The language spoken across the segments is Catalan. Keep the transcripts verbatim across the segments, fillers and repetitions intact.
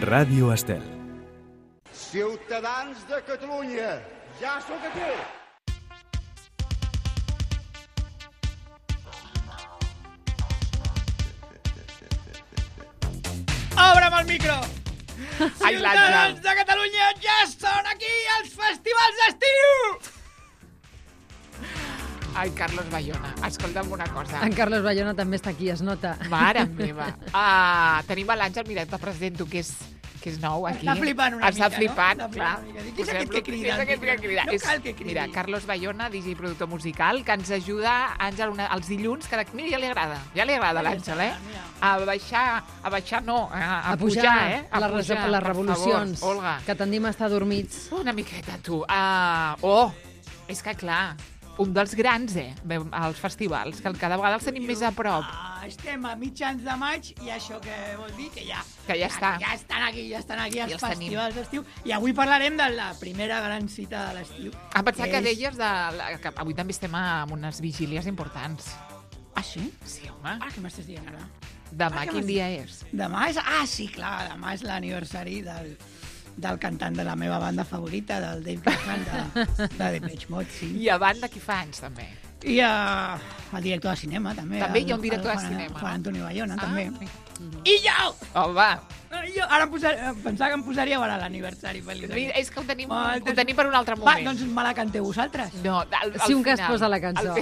Ràdio Estel. Ciutadans de Catalunya, ja sóc aquí! Obre'm el micro! Ai, Ciutadans de Catalunya, ja són aquí els festivals d'estiu! Ai, Carlos Bayona, escolta'm una cosa. En Carlos Bayona també està aquí, es nota. Mare meva. Uh, tenim a l'Àngel, mira, te presento, que és, que és nou aquí. Està flipant una Està mica, flipant, no? Està clar. flipant una mica. Qui és aquest que crida? Qui és aquest que crida? No És- cal que cridi. Mira, Carlos Bayona, D J i productor musical, que ens ajuda, Àngel, una, els dilluns, cada... Mira, ja li agrada, ja li agrada a l'Àngel, eh? A baixar, a baixar no, a, a, A pujar, pujar, eh? A les, pujar, les per revolucions, favor, Olga. que tendim a estar dormits. Una miqueta, tu. Uh, oh, és que clar, un dels grans, eh, als festivals, que cada vegada els tenim més a prop. Ah, estem a mitjans de maig i això que vol dir que ja... Que ja està. Ja estan aquí, ja estan aquí els els tenim. festivals d'estiu. I avui parlarem de la primera gran cita de l'estiu. Em pensava que és- deies de, la- que avui també estem amb unes vigílies importants. Ah, sí? Sí, home. Ah, què m'estàs dient ara? Demà Ah, que quin m'has dia dit? és? Demà és... Ah, sí, clar, demà és l'aniversari del, del cantant de la meva banda favorita, del Dave Gahan, de, de Depeche Mode, sí. I a banda qui fa anys, també. I uh, el director de cinema, també. També el, hi ha un director el de Juan- cinema, Juan no? Antonio Bayona, també. Ah, I jo! home, Jo ara em posar, pensava que em posaríeu ara l'aniversari feliç. és que ho tenim, Molt ho tenim per un altre Va, moment. doncs me la canteu vosaltres. No, al, al Si un cas final. posa la cançó.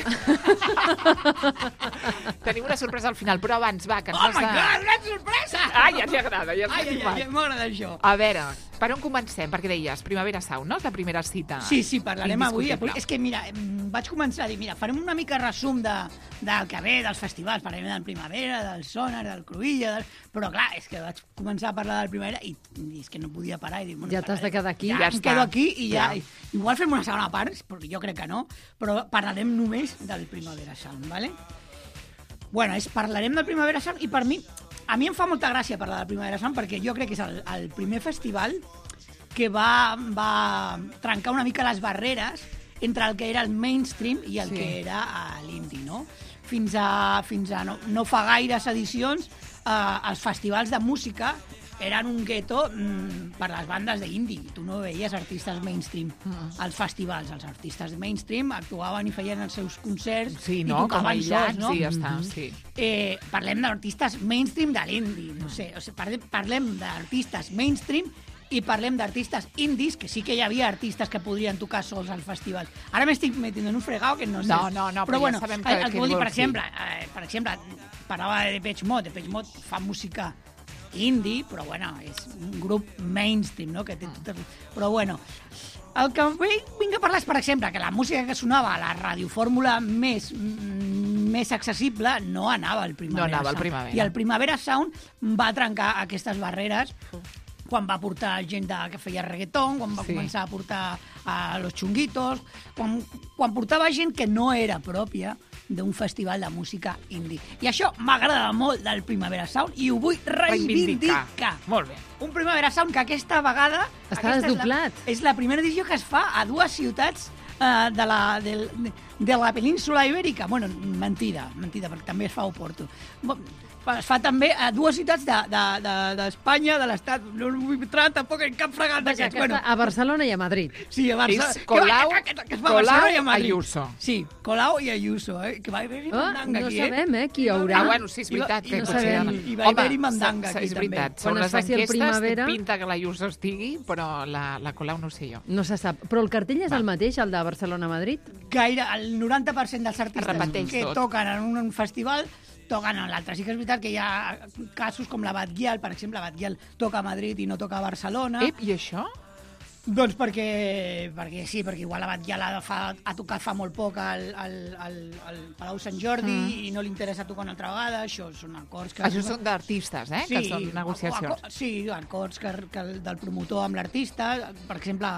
Al- Tenim una sorpresa al final, però abans, va, que ens Oh has my de... God, una sorpresa! Ai, ja li agrada, ja Ai, està ai, ai, m'agrada això. A veure, per on comencem? Perquè deies, Primavera Sound, no? És la primera cita. Sí, sí, parlarem avui. Indiscutible. avui. És que, mira, em, vaig començar a dir, mira, farem una mica resum de, del que ve, dels festivals. Parlarem del Primavera, del Sonar, del Cruïlla, del... però clar, és que vaig començar a parlar del Primavera i, i és que no podia parar. I dir, bueno, Ja t'has de quedar aquí. Ja, Ja em està. quedo aquí i ja... Ja. Igual fem una segona part, perquè jo crec que no, però parlarem només del Primavera Sound, ¿vale? Bueno, és, parlarem del Primavera Sound i per mi, a mi em fa molta gràcia parlar del Primavera Sound perquè jo crec que és el, el primer festival que va, va trencar una mica les barreres entre el que era el mainstream i el Sí. sí. que era uh, l'indie, no? Fins a, fins a no, no fa gaires edicions, uh, els festivals de música eren un gueto mm, per les bandes d'indie. Tu no veies artistes mainstream Mm. als festivals. Els artistes mainstream actuaven i feien els seus concerts Sí, i no? Com tocaven aïllats, sols, no? sí, ja està, sí. Eh, parlem d'artistes mainstream de l'indie, no sé, o sigui, parlem, parlem d'artistes mainstream i parlem d'artistes indies, que sí que hi havia artistes que podrien tocar sols al festival. Ara m'estic metint en un fregau que no sé. No, no, no, però ja bueno, sabem que- el, el què que vull dir, per vols dir. exemple, eh, per exemple, parlava de Depeche Mode. Depeche Mode fa música indie, però bueno, és un grup mainstream, no? Que té tot el... Però bueno, el que vinc a parlar és, per exemple, que la música que sonava a la radiofórmula més, mm, més accessible no anava al Primavera No anava al Sound. Primavera. I el Primavera Sound va trencar aquestes barreres quan va portar gent de, que feia reggaeton, quan va Sí. sí. començar a portar a Los Chunguitos, quan, quan portava gent que no era pròpia d'un festival de música indie. I això m'agrada molt del Primavera Sound i ho vull reivindicar. Molt bé. Un Primavera Sound que aquesta vegada... Està aquesta és la- desdoblat. És la, primera edició que es fa a dues ciutats eh, de, la, del, de la península ibèrica. Bueno, mentida, mentida, perquè també es fa a Oporto. Bo- Es fa també a dues ciutats d'Espanya, de, de, d'Espanya, de l'Estat. No vull entrar tampoc en cap fregat Vaja, d'aquests. que està a Barcelona i a Madrid. Sí, a Barcelona. És Colau- que, que, que es fa a Colau, Barcelona i a Madrid. Ayuso. Sí, Colau i Ayuso, eh? Que va haver-hi Oh, mandanga no aquí, sabem, eh, qui hi I va haurà. Ah, bueno, sí, és I va- veritat. i que no potser sabem. ara- I va haver-hi mandanga s- aquí, és també. veritat. Quan Són es les faci el enquestes, Primavera- pinta que la Ayuso estigui, però la, la Colau no ho sé jo. No se sap. Però el cartell és el mateix, el de Barcelona-Madrid? Gaire, el noranta per cent dels artistes repeteix que tot. toquen en un, un festival toquen en l'altre. Sí que és veritat que hi ha casos com la Batguial, per exemple, la Batguial toca a Madrid i no toca a Barcelona. Ep, i això? Doncs perquè, perquè sí, perquè igual la Batguial ha, fa, ha tocat fa molt poc al, al, al, al Palau Sant Jordi mm. i no li interessa tocar una altra vegada. Això són acords que... Això són d'artistes, eh? Que són negociacions. aco- Sí, acords que, que el- del promotor amb l'artista. Per exemple,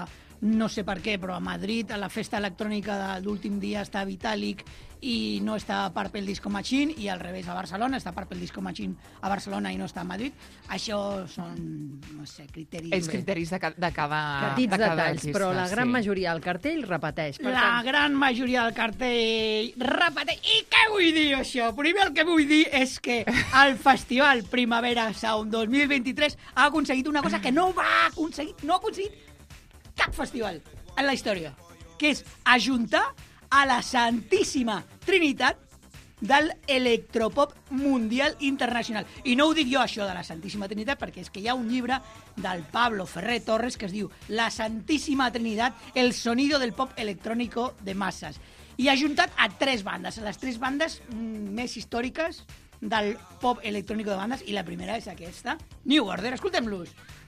no sé per què, però a Madrid, a la festa electrònica de l'últim dia està Vitalik i no està Purple Disco Machine, i al revés a Barcelona està Purple Disco Machine a Barcelona i no està a Madrid. Això són, no sé, criteris... Els criteris de, ca de cada... Petits de cada detalls, artista, però la gran sí. majoria del cartell repeteix. Per La tant, gran majoria del cartell repeteix. I què vull dir això? Primer el que vull dir és que el Festival Primavera Sound dos mil vint-i-tres ha aconseguit una cosa que no va aconseguir, no ha aconseguit cap festival en la història, que és ajuntar a la Santíssima Trinitat del electropop mundial internacional. I no ho dic jo, això de la Santíssima Trinitat, perquè és que hi ha un llibre del Pablo Ferrer Torres que es diu La Santíssima Trinidad, el sonido del pop electrónico de masses. I ha juntat a tres bandes, les tres bandes mm, més històriques del pop electrònico de bandes, i la primera és aquesta, New Order. Escoltem-los.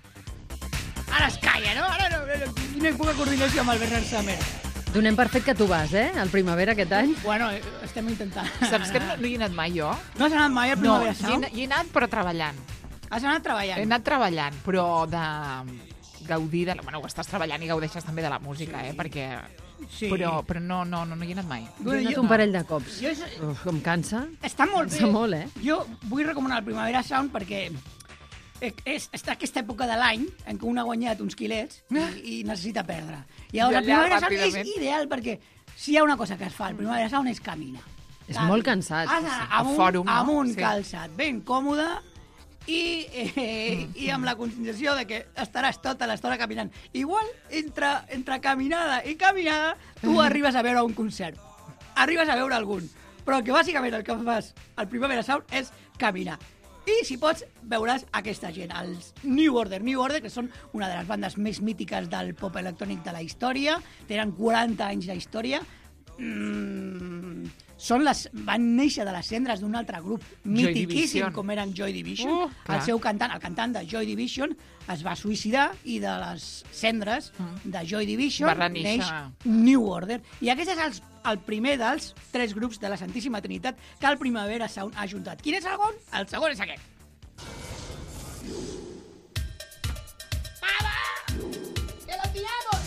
Ara es calla, no? Ara no, no, no hi puc coordinació amb el Bernard Summer. donem per fet que tu vas, eh? Al Primavera aquest any. Bueno, eh, estem intentant. Saps que no, no hi he anat mai, jo? No has anat mai al No, Primavera hi he, Sound? anat- hi he anat, però treballant. Has anat treballant? He anat treballant, però de gaudir de... Bueno, ho estàs treballant i gaudeixes també de la música, eh? Perquè... Sí. Però, però no, no, no, no hi he anat mai. Jo he anat un parell de cops. Jo és... Uf, em cansa. Està molt bé. Cansa molt, eh? Jo vull recomanar el Primavera Sound perquè és, està aquesta època de l'any en què un ha guanyat uns quilets i, i necessita perdre. I llavors I el allà, Primavera Sound és ràpidament. ideal perquè si hi ha una cosa que es fa al Primavera Sound és caminar. És molt cansat. Has d'anar sí. amb, un, Fòrum, no? amb un Sí. calçat ben còmode i, eh, i amb la conscienciació de que estaràs tota l'estona caminant. Igual, entre, entre caminada i caminada, tu arribes a veure un concert. Arribes a veure algun. Però que bàsicament el que fas al Primavera Sound és caminar. I, si pots, veuràs aquesta gent, els New Order. New Order, que són una de les bandes més mítiques del pop electrònic de la història. Tenen quaranta anys d'història. Mm, són les, van néixer de les cendres d'un altre grup mitiquíssim Division. com eren Joy Division. Uh, el clar. seu cantant, el cantant de Joy Division es va suïcidar i de les cendres de Joy Division Va reneixer. neix New Order. I aquest és el, el primer dels tres grups de la Santíssima Trinitat que el Primavera Sound ha ajuntat. Quin és el segon? El segon és aquest. ¡Vamos! ¡Que lo tiramos!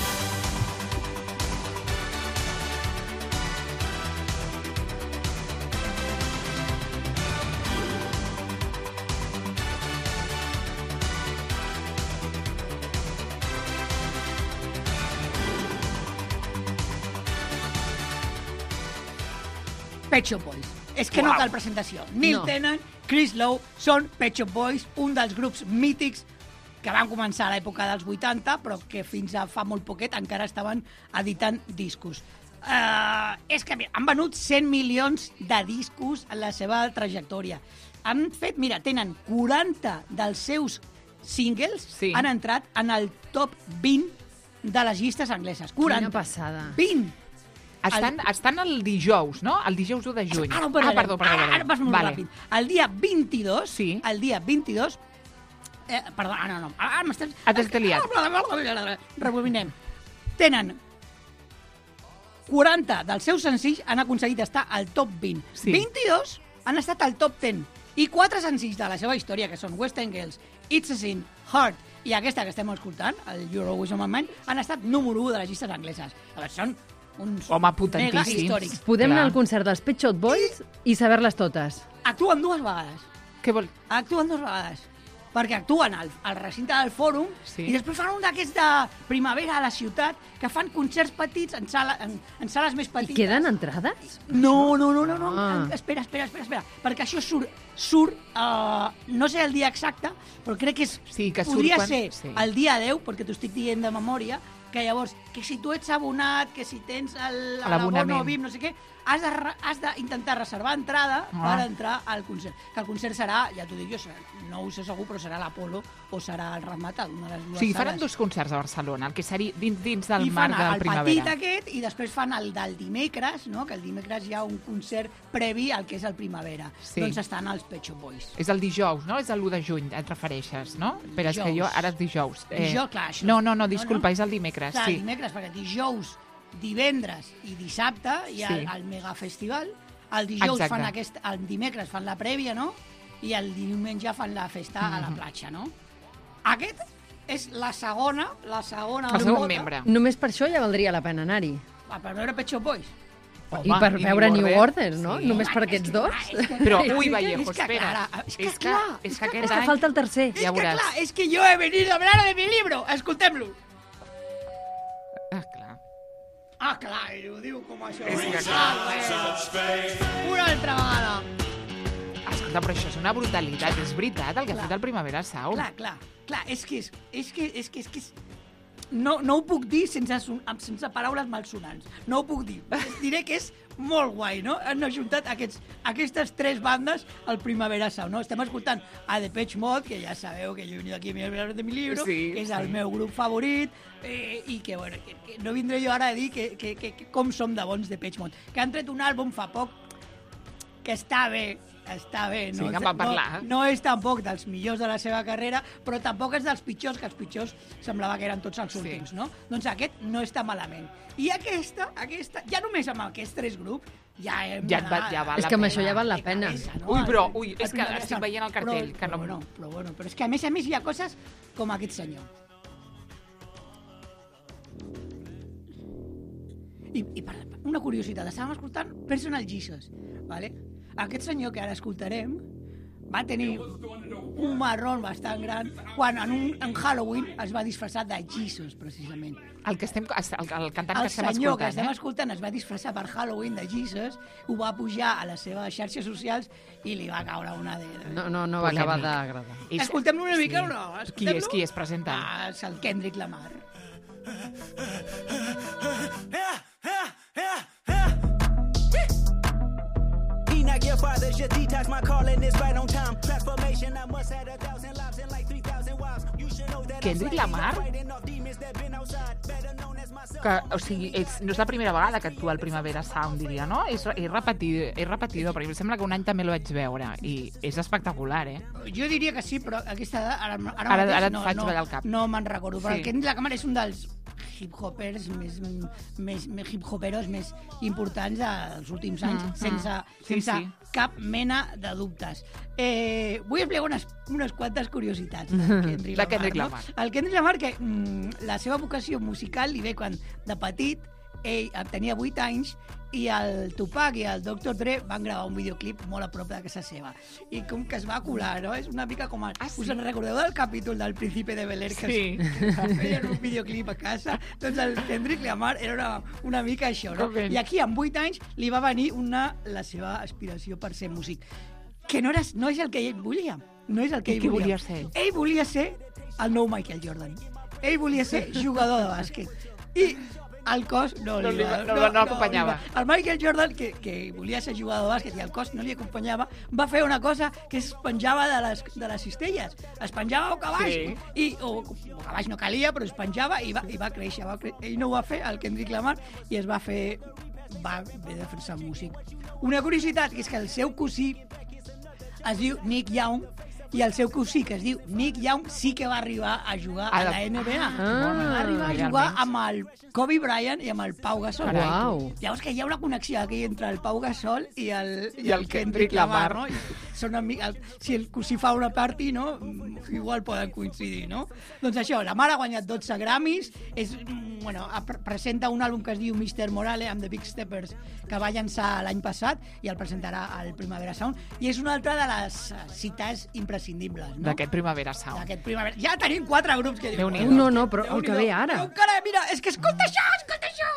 Pet Shop Boys. És que no Uau. cal presentació. Neil No. Tennant, Chris Lowe són Pet Shop Boys, un dels grups mítics que van començar a l'època dels vuitanta, però que fins a fa molt poquet encara estaven editant discos. Uh, és que mira, han venut cent milions de discos en la seva trajectòria. Han fet, mira, tenen quaranta dels seus singles Sí. han entrat en el top vint de les llistes angleses. quaranta. Quina passada. vint! Estan, el... estan el dijous, no? El dijous u de juny. Ara ho ah, parlarem. perdó, perdó. Ara, perdó. ara vas molt vale. ràpid. El dia vint-i-dos, Sí. el dia vint-i-dos, eh, perdó, ah, no, no, ara m'estàs... Ah, t'has liat. Rebobinem. Tenen quaranta dels seus senzills han aconseguit estar al top vint. Sí. vint-i-dos han estat al top deu. I quatre senzills de la seva història, que són Western Girls, It's a Sin, Heart i aquesta que estem escoltant, el You're Always on My Mind, han estat número u de les llistes angleses. A veure, són uns Home, potentíssims. mega històrics. Podem Clar. anar al concert dels Pet Shop Boys i saber-les totes. Actuen dues vegades. Què vol... Actuen dues vegades. Perquè actuen al, al recinte del fòrum Sí. i després fan un d'aquests de primavera a la ciutat que fan concerts petits en, sala, en, en sales més I petites. queden entrades? No, no, no, no, no. Ah. Espera, espera, espera, espera. Perquè això surt, surt uh, no sé el dia exacte, però crec que és, Sí, que surt podria quan- ser sí. el dia deu, perquè t'ho estic dient de memòria, que llavors, que si tu ets abonat, que si tens el- L'abonament. l'abono V I P, no sé què, has de re- has d'intentar reservar entrada Ah. per entrar al concert. Que el concert serà, ja t'ho dic jo, serà, no ho sé segur, però serà l'Apolo o serà el Ramat, una de les O dues sigui, faran sales. dos concerts a Barcelona, el que seria dins, dins del I fan marc del el primavera. petit aquest i després fan el del dimecres, no? Que el dimecres hi ha un concert previ al que és el primavera. Sí. Doncs estan els Pet Shop Boys. És el dijous, no? És l'u de juny, et refereixes, no? Però és que jo Dijous. ara és dijous. Dijous, clar, això No, és- no, no, no, disculpa, no. és el dimecres, Clar, sí. el dimecres, perquè dijous, divendres i dissabte hi ha Sí. el, el megafestival. El dijous Exacte. fan aquest, el dimecres fan la prèvia, no? I el diumenge fan la festa a Mhm. la platja, no? Aquest és la segona, la segona... El segon bota. membre. Només per això ja valdria la pena anar-hi. Ah, per veure Pet Shop Boys. Home, I per i veure New New Order, Order, no? sí. Només per Home, aquests és que, dos. clar, és que- Però, és ui, que- Vallejo, és que, espera. clar, és que, És que, clar, és que És aquest que any... falta el tercer. És Ja que, veuràs. clar, és que jo he venido a hablar de mi libro. Escoltem-lo. Ah, clar. Ah, clar, i ho diu com això. És que, clar. Una altra vegada. Escolta, però això és una brutalitat. És veritat el que ha fet el Primavera Sound. Clar, clar, clar, és que és, és que és que és que és... No, no ho puc dir sense, son- amb- sense paraules malsonants. No ho puc dir. Diré que és molt guai, no? Han ajuntat aquests, aquestes tres bandes al Primavera Sound, no? Estem escoltant a Depeche Mode, que ja sabeu que jo he venido aquí a hablar de mi libro, Sí, que és sí. el meu grup favorit, eh, i que, bueno, que, que no vindré jo ara a dir que, que, que, que com som de bons Depeche Mode. Que han tret un àlbum fa poc que està bé, està bé. Sí, No, que en vam parlar. No, no és tampoc dels millors de la seva carrera, però tampoc és dels pitjors, que els pitjors semblava que eren tots els Sí. últims, no? Doncs aquest no està malament. I aquesta, aquesta, ja només amb aquests tres grups, ja hem Ja et va- d'anar ja val És la que amb pena. això ja val la de pena. cabeza, no? Ui, però, El- ui, el és que Primavera estic Sound. veient el cartell, Però, que no- però, bueno, però, bueno, però és que a més a més hi ha coses com aquest senyor. I, i per, una curiositat, estàvem escoltant Personal Jesus, ¿vale? Aquest senyor que ara escoltarem va tenir un marrón bastant gran quan en, un, en Halloween es va disfressar de Jesus, precisament. El, que estem, el, el cantant El que estem senyor que escoltant, estem eh? escoltant es va disfressar per Halloween de Jesus, ho va pujar a les seves xarxes socials i li va caure una de... No, no, no va acabar Polèmic. d'agradar. És- Escoltem-lo una mica sí. o no? Qui Escoltem-lo? és, qui és? Presenta. Ah, és el Kendrick Lamar. He not your father, just detox. My calling is right on time. Transformation, I must have a thousand lives and like three thousand wives. You should know that Kendrick Lamar? fighting off demons that been outside. Better known as myself. Que, o sigui, és, no és la primera vegada que actua al Primavera Sound, diria, no? És, és, repetit, és repetidor, perquè em sembla que un any també el vaig veure i és espectacular, eh? Jo diria que sí, però aquesta ara, ara, Ara- mateix ara et no, faig no, ballar el cap. no me'n recordo, però Sí. el Kendrick Lamar és un dels hip-hopers més, més, més hip-hoperos més importants dels últims anys, Mm, mm. sense, Sí, sense sí. cap mena de dubtes. Eh, vull explicar unes, unes quantes curiositats del Kendrick De Lamar. Kendrick no? Lamar. El Kendrick Lamar, que mm, la seva vocació musical li ve quan de petit ell tenia vuit anys i el Tupac i el doctor Dre van gravar un videoclip molt a prop de casa seva. I com que es va colar, no? És una mica com... El... Ah, sí? Us en recordeu del capítol del Príncipe de Bel-Air que, Sí. es, que feien un videoclip a casa? Doncs el Kendrick Lamar era una, una mica això, no? Com ell. I aquí, amb vuit anys, li va venir una, la seva aspiració per ser músic. Que no, era, no és el que ell volia. No és el que I ell què volia. volia ser? Ell volia ser el nou Michael Jordan. Ell volia ser jugador de bàsquet. I el cos no, No li li va, va- no- no acompanyava. li va. El Michael Jordan, que, que volia ser jugador de bàsquet i el cos no li acompanyava, va fer una cosa que es penjava de les, de les cistelles. Es penjava boca baix. Sí. I, o boca baix no calia, però es penjava i va, i va créixer. Va cre... Ell no ho va fer, el Kendrick Lamar, i es va fer... va haver de fer-se músic. Una curiositat, que és que el seu cosí es diu Nick Young, i el seu cosí, que es diu Nick Young, sí que va arribar a jugar a, A la- la N B A. Ah, va arribar a mira, jugar almenys. amb el Kobe Bryant i amb el Pau Gasol. Carai, Uau. Llavors que hi ha una connexió aquí entre el Pau Gasol i el, I el Kendrick Lamar. no? I són amics, el, si el cosí fa una party, no? Igual poden coincidir, no? Doncs això, la mare ha guanyat dotze Grammys, és, mm, bueno, ha- pre- presenta un àlbum que es diu mister Morale amb The Big Steppers, que va llançar l'any passat i el presentarà al Primavera Sound, i és una altra de les eh, cites imprescindibles, no? D'aquest Primavera Sound. D'aquest Primavera. Ja tenim quatre grups que diuen... Déu-n'hi-do. No, no, però el que Déu-n'hi-do. ve ara. Però encara, mira, és que escolta això, escolta això!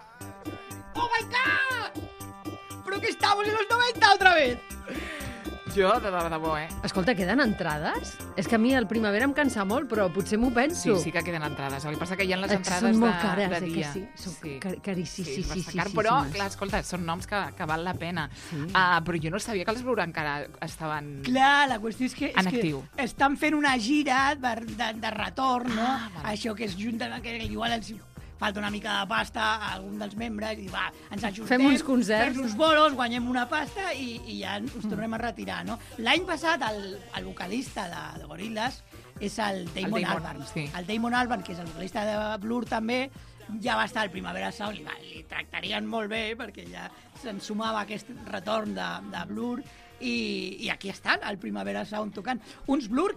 Oh my God! Però que estamos en los noventa otra vez! Jo, de, de, de bo, eh? Escolta, queden entrades? És que a mi el Primavera em cansa molt, però potser m'ho Sí, penso. sí que queden entrades. El que passa que hi ha les Eh, entrades són molt de, cares, de eh, que dia. sí? Són car- caríssimes. Sí, és bastant car, però, clar, escolta, són noms que, que val la pena. Sí. Uh, però jo no sabia que els Blur encara estaven... Clar, la qüestió és que, En és que actiu. estan fent una gira de, de, de retorn, no? Ah, vale. Això que es junten, que igual els falta una mica de pasta a algun dels membres i va, ens ajuntem, Fem uns concerts. fem uns bolos, guanyem una pasta i, i ja ens tornem a retirar, no? L'any passat el, el vocalista de, de Gorillaz és el Damon, Damon, Albarn. sí. El Damon Albarn, que és el vocalista de Blur també, ja va estar al Primavera Sound, li, va, li tractarien molt bé perquè ja se'n sumava aquest retorn de, de Blur i, i aquí estan, al Primavera Sound tocant. Uns Blur que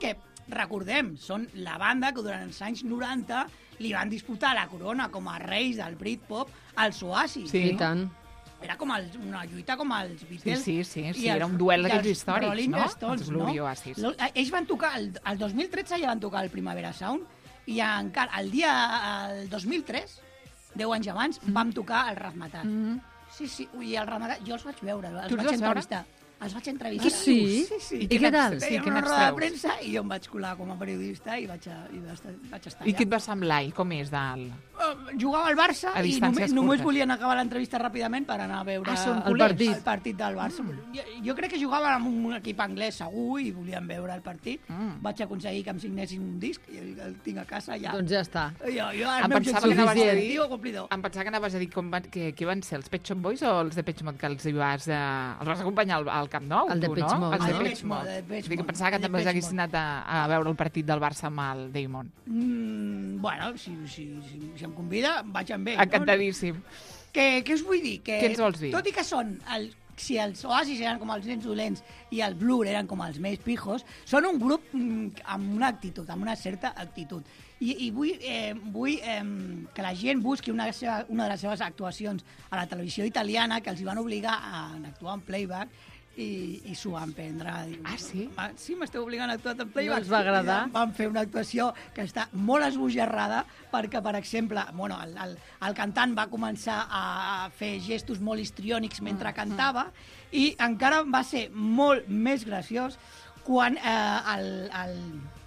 recordem, són la banda que durant els anys noranta li van disputar la corona com a reis del Britpop als Oasis. Sí, i tant. Era com el, una lluita com els Beatles. Sí, sí, sí, sí els, era un duel d'aquells històrics, Rolling no? Stones, Els Blur i Oasis. No? Ells van tocar, el, el dos mil tretze ja van tocar el Primavera Sound, i encara, el dia, el dos mil tres, deu anys abans, mm. vam tocar el Razzmatazz. Mm. Sí, sí, i el Razzmatazz, jo els vaig veure, els tu vaig els entrevistar. Veure? Els vaig entrevistar. Ah, sí? Sí, sí. I, I què tal? Sí, una roda de premsa i jo em vaig colar com a periodista i vaig, a, i vaig, estar, vaig estar I allà. què et va semblar? I com és dalt? Uh, jugava al Barça a i només, només volien acabar l'entrevista ràpidament per anar a veure ah, el, partit. el partit del Barça. Mm. Jo, jo crec que jugaven amb un equip anglès segur i volien veure el partit. Mm. Vaig aconseguir que em signessin un disc i el, el tinc a casa ja. Doncs ja està. Jo, jo, el em meu pensava que anaves a dir... complidor. Em pensava que anaves a dir com van, que, que van ser els Pet Shop Boys o els de Pet Mode que els, vas, eh, els vas acompanyar al, al Camp Nou. El de Pet Mode. Els de El Pet Mode. Que pensava que també haguessis anat a, a veure el partit del Barça amb el Damon. Mm, bueno, si, si, si, si em convida, vaig amb ell. Encantadíssim. No? Que, què us vull dir? Que, Què ens vols dir? Tot i que són... El, si els Oasis eren com els nens dolents i el Blur eren com els més pijos, són un grup mm, amb una actitud, amb una certa actitud. I, i vull, eh, vull eh, que la gent busqui una, seva, una de les seves actuacions a la televisió italiana, que els hi van obligar a actuar en playback, i, i s'ho van prendre. Ah, sí? Va, sí, m'esteu obligant a actuar en playback. No els va agradar? Van fer una actuació que està molt esbojarrada perquè, per exemple, bueno, el, el, el cantant va començar a fer gestos molt histriònics mentre cantava i encara va ser molt més graciós quan eh, el, el,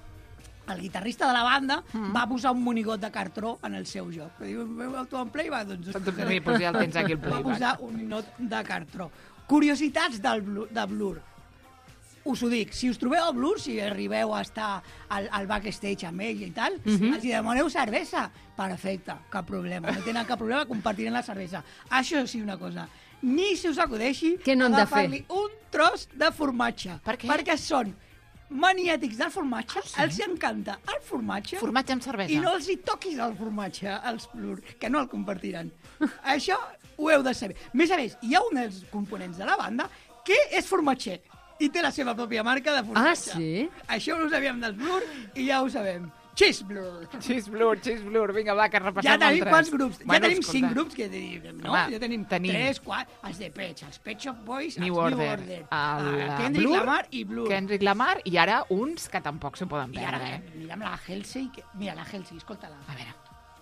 el guitarrista de la banda mm. va posar un monigot de cartró en el seu joc. Diu, veu actuar en playback? Doncs, doncs sí, doncs ja el tens aquí el playback. Va posar un ninot de cartró. Curiositats del Blur, de Blur. Us ho dic, si us trobeu a Blur, si arribeu a estar al, al backstage amb ell i tal, mm-hmm. els hi demaneu cervesa. Perfecte, cap problema. No tenen cap problema, compartirem la cervesa. Això sí una cosa. Ni se us acudeixi Què no han de fer? agafar-li un tros de formatge. Per què? Perquè són maniàtics del formatge, Ah, sí? els encanta el formatge, Formatge amb cervesa. i no els hi toquis el formatge, als Blur, que no el compartiran. Això ho heu de saber. Més a més, hi ha un dels components de la banda que és formatger i té la seva pròpia marca de formatge. Ah, sí? Això ho sabíem del Blur i ja ho sabem. Cheese Blur. Cheese Blur, Cheese Blur. Vinga, va, que repassem Ja tenim altres. quants grups? Bueno, ja tenim escolta. cinc grups, que tenim, no? Home, ja tenim, tenim tres, quatre, els de Pet, els Pet Shop Boys, New els Order, New Order, el uh, Kendrick Blur, Lamar i Blur. Kendrick Lamar, i ara uns que tampoc s'ho poden I ara, perdre. Eh? mira'm la Halsey, que... mira la Halsey, escolta-la. A veure.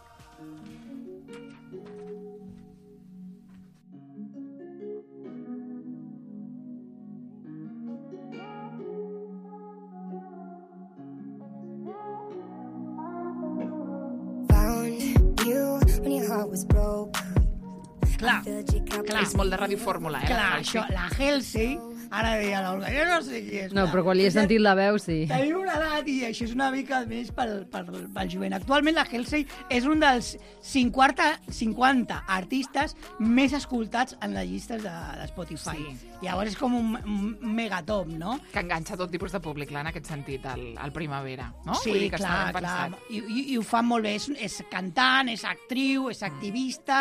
Clar, clar. És molt de radiofórmula, eh? Clar, la això, Halsey. la Halsey, ara deia l'Olga, jo no sé qui és. No, clar. però quan li he sentit la veu, sí. Tenim una edat i això és una mica més pel, pel, pel jovent. Actualment la Halsey és un dels cinquanta, cinquanta artistes més escoltats en les llistes de, de Spotify. Sí. Llavors és com un, un megatop, no? Que enganxa tot tipus de públic, clar, en aquest sentit, el, el primavera, no? Sí, Vull dir que clar, està ben clar. pensat. I, i, I ho fa molt bé. És, és cantant, és actriu, és activista,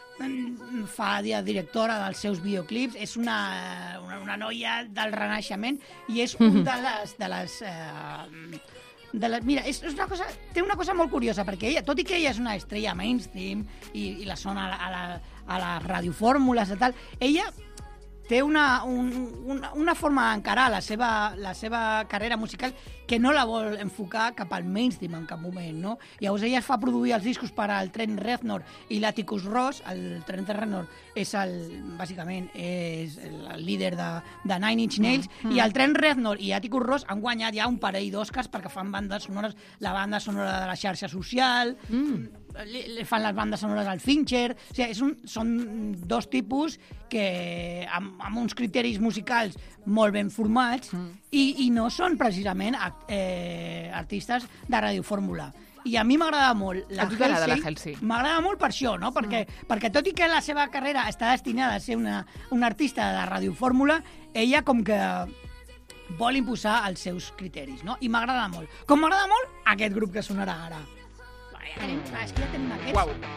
mm, fa de directora dels seus videoclips, és una, una, una noia del renaixement i és un de les... De les eh, de la, mira, és, és una cosa, té una cosa molt curiosa, perquè ella, tot i que ella és una estrella mainstream i, i la sona a, la, a, la, a les radiofórmules i tal, ella té una, un, una, una forma d'encarar la seva, la seva carrera musical que no la vol enfocar cap al mainstream en cap moment, no? Llavors ella es fa produir els discos per al Trent Reznor i l'Atticus Ross. El Trent Reznor és el, bàsicament, és el líder de, de Nine Inch Nails, mm. i el Trent Reznor i Atticus Ross han guanyat ja un parell d'Oscars perquè fan bandes sonores, la banda sonora de la xarxa social, mm. li, li fan les bandes sonores al Fincher, o sigui, és un, són dos tipus que amb, amb uns criteris musicals molt ben formats mm. i, i no són precisament eh, artistes de radiofórmula. I a mi m'agrada molt la A tu t'agrada la Halsey. Halsey? M'agrada molt per això, no? Perquè, mm. perquè tot i que la seva carrera està destinada a ser una, una artista de radiofórmula, ella com que vol imposar els seus criteris, no? I m'agrada molt. Com m'agrada molt aquest grup que sonarà ara. Ja tenim, clar, és que ja tenim aquests. Uau.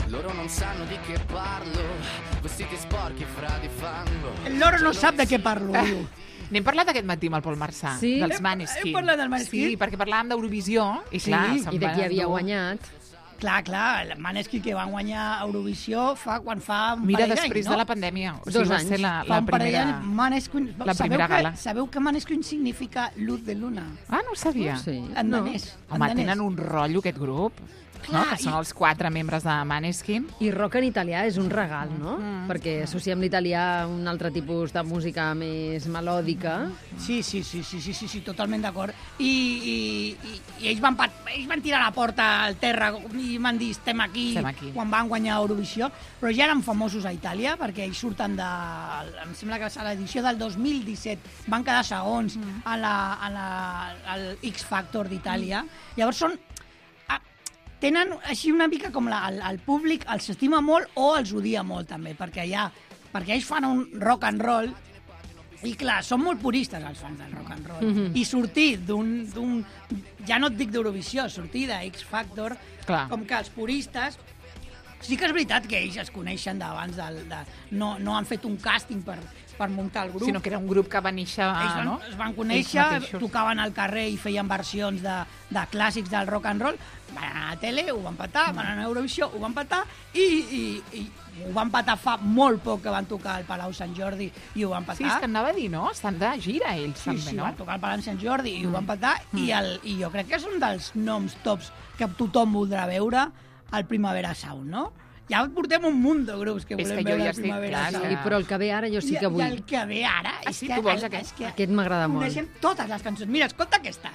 Loro non sanno di che parlo, vestiti sporchi fra di fango. El loro no sap de què parlo, diu. N'hem parlat aquest matí amb el Pol Marçà, Sí? dels Hem- Maneskin. hem parlat del Maneskin? Sí, perquè parlàvem d'Eurovisió i clar... Sí, se'n I de qui van havia endur. guanyat. Clar, clar, el Maneskin que van guanyar Eurovisió fa quan fa un Mira, parell després d'anys, no? de la pandèmia. O Dos sigui, va anys. ser la, Fa la un parell primera... d'anys, Maneskin... la primera sabeu gala. Que, sabeu que Maneskin significa luz de luna? Ah, no ho sabia. Sí. En No. danès. en Home, danès. tenen un rotllo, aquest grup. No? Clar, Que són i- els quatre membres de Maneskin. I rock en italià és un regal, no? Mm. Perquè associem l'italià a un altre tipus de música més melòdica. Sí, sí, sí, sí, sí, sí, sí totalment d'acord. I, i, i, I ells, van, pat- ells van tirar la porta al terra i van dir estem aquí, Estem aquí. quan van guanyar Eurovisió, però ja eren famosos a Itàlia perquè ells surten de... Em sembla que a l'edició del dos mil disset van quedar segons mm. a la, a la, al X Factor d'Itàlia. Mm. Llavors són... a- Tenen així una mica com la, el, el públic els estima molt o els odia molt també, perquè ja, perquè ells fan un rock and roll i clar, són molt puristes els fans del rock and roll. Mhm. I sortir d'un... d'un- ja no et dic d'Eurovisió, sortir de X Factor, Clar. com que els puristes... Sí que és veritat que ells es coneixen d'abans, del, de, no, no han fet un càsting per, per muntar el grup. Sinó que era un grup que va néixer... Ells van, no? es van Ells conèixer, mateixos. tocaven al carrer i feien versions de, de clàssics del rock and roll, van anar a la tele, ho van petar, van anar a Eurovisió, ho van petar, i, i, i ho van petar fa molt poc que van tocar al Palau Sant Jordi i ho van petar. Sí, és que anava a dir, no? Estan de gira, ells, Sí, també, sí, no? van tocar al Palau Sant Jordi i ho van petar, i, el, i jo crec que és un dels noms tops que tothom voldrà veure al Primavera Sound, no? Ja portem un munt de grups que És volem que jo veure ja al estic Primavera clar, Sound. Sí, però el que ve ara jo sí I, que I vull. el que ve ara... Ah, és sí? que, Tu vols és aquest? que Aquest m'agrada molt. coneixem totes les cançons. Mira, escolta aquesta.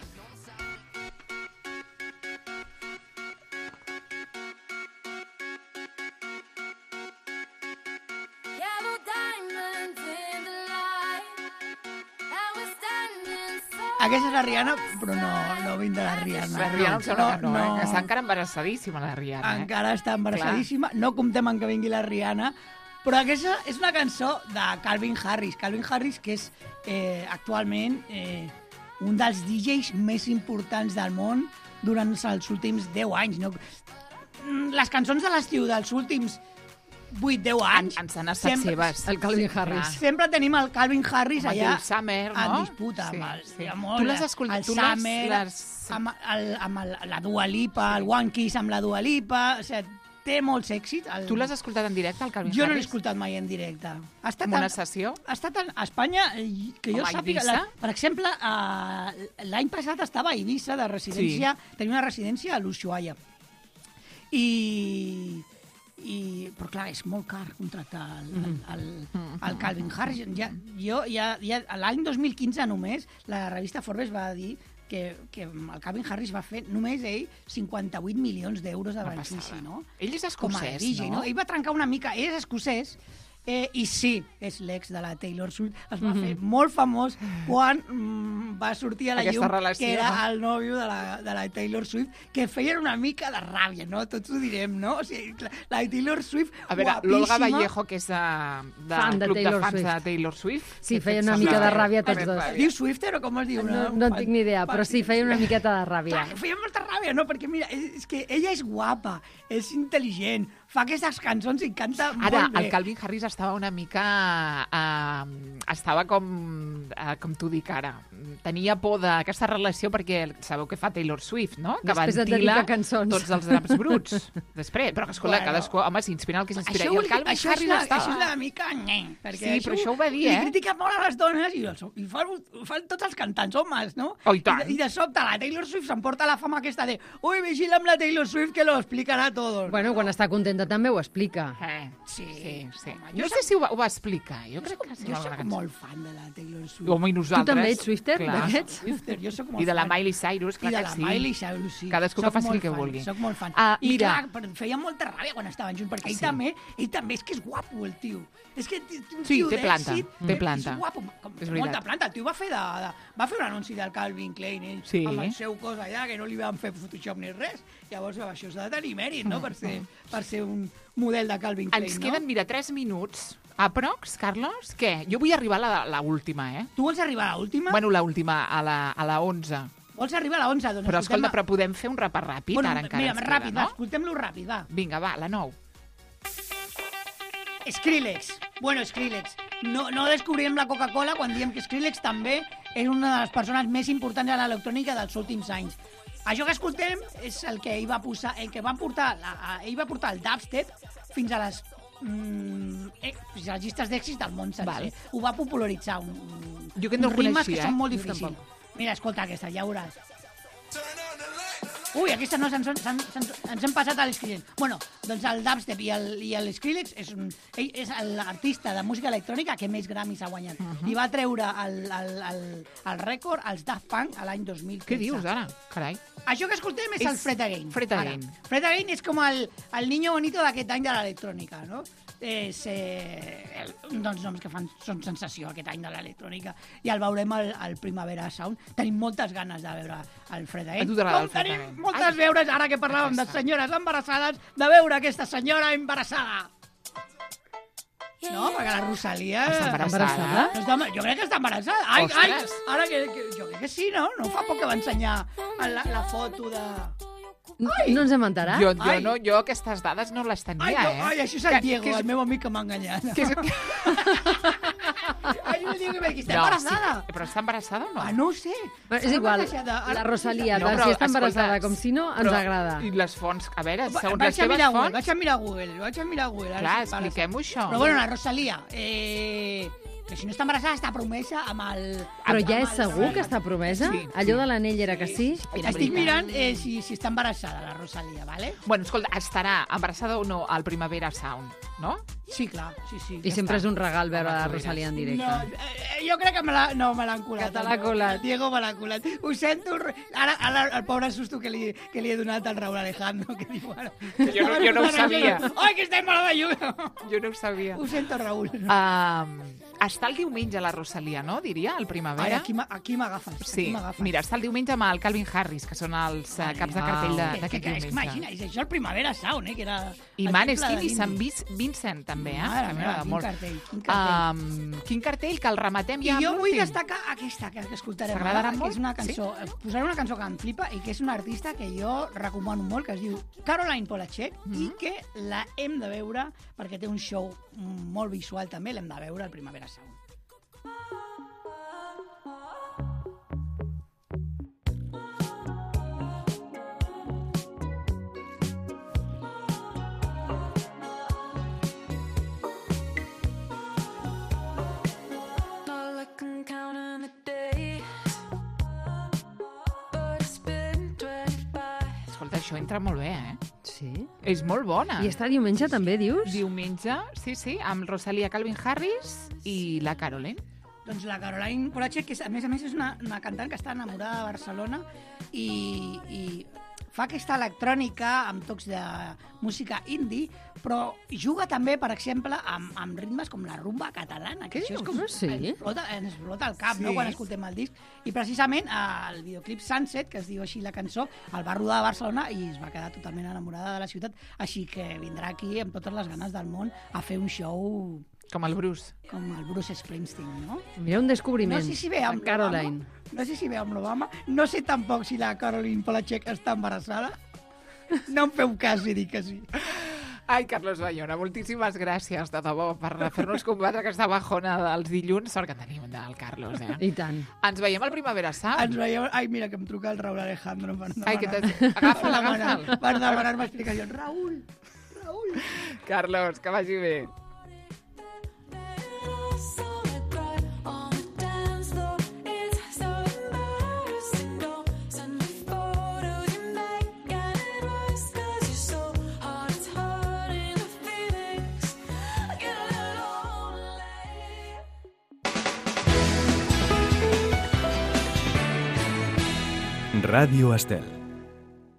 Yellow diamonds in the light, and we're standing so. Aquesta és la Rihanna, però no, no vinc de la Rihanna. La Rihanna em sembla que no, eh? Que està encara embarassadíssima, la Rihanna, eh? Encara està embarassadíssima. No comptem en que vingui la Rihanna, però aquesta és una cançó de Calvin Harris. Calvin Harris, que és eh, actualment eh, un dels D Js més importants del món durant els últims deu anys. No? Les cançons de l'estiu dels últims vuit deu anys... Ens han estat sempre- seves. El Calvin Harris. Sempre tenim el Calvin Harris Amb el allà Dave Summer, no? en disputa. Sí, amb el, sí. amb Tu el- l'has escoltat? El Tu l'has- Summer, l'has- amb, el, amb el, la Dua Lipa, el One Kiss amb la Dua Lipa... O sigui, té molts èxits. El... Tu l'has escoltat en directe, el Calvin Jo no l'he Harris? escoltat mai en directe. Ha estat En una en- sessió? Ha estat en- a Espanya, eh, que jo Home, a sàpiga... Eivissa? La, per exemple, eh, l'any passat estava a Eivissa de residència, sí. Tenia una residència a l'Ushuaia. I, i, però clar, és molt car contractar el, el, el, el Calvin Harris. Ja, jo, ja, ja, l'any dos mil quinze només, la revista Forbes va dir que, que el Calvin Harris va fer només ell cinquanta-vuit milions d'euros de Una benefici, passada. no? Ell és Com a escocès, D J, no? Ell va trencar una mica... Ell és escocès, eh, i sí, és l'ex de la Taylor Swift. Es va fer molt famós quan mm, va sortir a la Aquesta llum relació, que era no? el nòvio de la, de la Taylor Swift, que feien una mica de ràbia, no? Tots ho direm, no? O sigui, la, la Taylor Swift, A veure, guapíssima... l'Olga Vallejo, que és de, de Fan de club de Taylor fans Swift. de Taylor Swift. Sí, que feia et una sembla? mica de ràbia A tots veure, dos. ràbia. Es diu Swifter o com es diu? No, no en tinc ni idea, però sí, feia una miqueta de ràbia. Clar, feia molta ràbia, no? Perquè, mira, és, és que ella és guapa, és intel·ligent, fa aquestes cançons i canta Ara, molt bé. el Calvin Harris estava una mica... Uh, estava com... Uh, com t'ho dic ara. Tenia por d'aquesta relació perquè sabeu que fa Taylor Swift, no? Que Després et ventila dedica cançons. tots els draps bruts. Després, però que, escolta, Bueno. cadascú, home, s'inspira el que s'inspira. Això, I vol el dir- Calvin això, és Harris una, estava... això és una mica... Nye, perquè Sí, però això ho va dir, eh? Li critica molt a les dones i, els, i fan, ho fan tots els cantants homes, no? Oh, i tant. I, de, I de sobte la Taylor Swift s'emporta la fama aquesta de ui, vigila amb la Taylor Swift que lo explicarà todo. Bueno, quan està contenta també ho explica. Eh, Sí, sí, sí. home, No jo sé soc- si ho va, ho va explicar. Jo crec que sí. jo alguna soc cançó. molt fan de la Taylor Swift. Home, i Tu nosaltres. també ets Swifter, clar. d'aquests? Swifter, jo soc molt I de la fan. Miley Cyrus, clar I de que la sí. Miley Cyrus, sí. Cadascú que Soc faci el molt que fan, vulgui. Soc molt fan. Ah, I mira. clar, però em feia molta ràbia quan estava junts, perquè ell Sí. també, ell també és que és guapo, el tio. És que té un Sí, tio té planta, d'èxit, té és planta. guapo, com, És molta veritat. planta. El tio va fer, de, de, va fer un anunci del Calvin Klein, ell, Sí. amb el seu cos allà, que no li van fer Photoshop ni res. Llavors, això s'ha de tenir mèrit, no?, per ser, per ser un model de Calvin Klein, Ens no? queden, mira, tres minuts. Aprox, Carlos? Què? Jo vull arribar a la, la última, eh? Tu vols arribar a l'última? Bueno, la última, a la, a la onze. Vols arribar a la onze? Doncs Però, escoltem escolta, a- però podem fer un repàs ràpid, bueno, ara encara mira, ens ràpid, queda, va, no? escoltem-lo ràpid, va. Vinga, va, la nou. Skrillex. Bueno, Skrillex. No, no descobrirem la Coca-Cola quan diem que Skrillex també és una de les persones més importants en l'electrònica dels últims anys. Això que escoltem és el que ell va posar, el que va portar, la, ell va portar el dubstep fins a les mm, eh, fins a les llistes d'èxits del món sencer. Val. Ho va popularitzar un, un, Jo que no uns el ritmes coneixia, que són eh? molt Jo difícils. tampoc. Mira, escolta aquesta, ja veuràs. Ui, aquesta no, se'ns, se'ns, se'ns, ens hem passat a l'Skrillex. Bueno, doncs el dubstep i el, i el Skrillex és, un, ell és l'artista de música electrònica que més Grammys ha guanyat. Uh -huh. I va treure el, el, el, el rècord als Daft Punk a l'any dos mil quinze. Què dius, ara? Carai. Això que escoltem és, És el Fred Again. Fred Again. Ara, Fred Again és com el, el niño bonito d'aquest any de l'electrònica, no? És eh, un dels noms que fan, són sensació aquest any de l'electrònica. I el veurem al, al Primavera Sound. Tenim moltes ganes de veure el Fred Again. A tu t'agrada Com el Fred tenim Again? moltes Ai. veures, ara que parlàvem de Aquesta. senyores embarassades, de veure aquesta senyora embarassada. No, perquè la Rosalia... Està embarassada? No està, jo crec que està embarassada. Ai, ai, Ostres. ara que, que, jo crec que sí, no? No fa poc que va ensenyar la, la foto de... Ai. No ens hem enterat? Jo, jo, Ai. no, jo aquestes dades no les tenia, Ai, no, eh? ai, això és el Que- Diego, que és- el meu amic que m'ha enganyat. Que és... Ai, el Diego que m'ha dit, està No, embarassada. sí, però està embarassada o no? Ah, no ho sé. Però és Està igual, embarassada. la Rosalia, No, de però, si està embarassada escolta, com si no, ens però- agrada. I les fonts, a veure, Va- segons les Vaig a teves mirar a Google, fonts... vaig a mirar a Google, vaig a mirar a Google. ara Clar, si para- expliquem-ho, això. Però bueno, la Rosalia, eh, que si no està embarassada està promesa amb el... Però amb ja és el- segur que està promesa? Sí, Allò sí. de l'anell era que sí? Era Estic veritat. mirant eh, si, si està embarassada, la Rosalia, ¿vale? Bueno, escolta, estarà embarassada o no al Primavera Sound, no? Sí, clar, sí, sí. I sempre és un regal veure Home, la tu Rosalia en No, directe. eh, jo crec que me la, no, me l'han colat. Que te l'ha colat. Diego me l'ha colat. Ho sento, ara, ara el pobre susto que li, que li he donat al Raúl Alejandro, que diu, bueno... Jo no- jo no ho sabia. Ai, que estem a la lluna! Jo no ho sabia. Ho sento, Raúl. Um, està el diumenge la Rosalia, no? Diria, al Ai, Primavera. aquí, m'a- aquí m'agafes. Sí, aquí m'agafes. mira, està el diumenge amb el Calvin Harris, que són els uh, caps de cartell de- Que- que- d'aquest que- és que diumenge. Imagina, és això el Primavera Sound, eh? Que era I el Maneskin temple de i Sant l'indie. Vis- Vincent, també, eh? Mare Que meva, m'agrada quin molt. cartell, quin cartell. Um, quin cartell, que el rematem I ja jo amb vull l'últim. destacar aquesta que, que escoltarem T'agradarà ara, que molt? és una cançó, sí? Posaré una cançó que em flipa i que és una artista que jo recomano molt, que es diu Caroline Polachek, mm -hmm. i que la hem de veure perquè té un show molt visual també, l'hem de veure al Primavera Sound. Not like I'm counting the days, but it's been twenty-five. Escolta, això entra molt bé, eh? Sí? És molt bona. I està diumenge també, dius? Diumenge, sí, sí, amb Rosalia, Calvin Harris i la Caroline. Doncs la Caroline Polachek, que és, a més a més és una, una cantant que està enamorada de Barcelona i, i fa aquesta electrònica amb tocs de música indie, però juga també, per exemple, amb, amb ritmes com la rumba catalana, que Què això és dius? com... No sé. Ens explota, ens explota el cap, Sí. no?, quan escoltem el disc. I precisament el videoclip Sunset, que es diu així la cançó, el va rodar a Barcelona i es va quedar totalment enamorada de la ciutat, així que vindrà aquí amb totes les ganes del món a fer un show Com el Bruce. com el Bruce Springsteen, no? Mira, un descobriment. No sé si ve amb La Caroline. l'Obama. No sé si ve amb l'Obama. No sé tampoc si la Caroline Polachek està embarassada. No em feu cas i dic que sí. Ai, Carlos Bayona, moltíssimes gràcies, de debò, per fer-nos combatre aquesta bajona dels dilluns. Sort que tenim del Carlos, eh? I tant. Ens veiem al Primavera Sound. Ens veiem... Ai, mira, que em truca el Raúl Alejandro. Per Ai, que demanar- t'has- agafa'l, per demanar- agafa'l. Per demanar-me explicacions. Raúl, Raúl. Carlos, que vagi bé. So I cried on the dance floor. It's so embarrassing. Don't send me photos you make, and it works 'cause you're so hard. It's hurting the feelings. I get a little lonely. Radio Estel.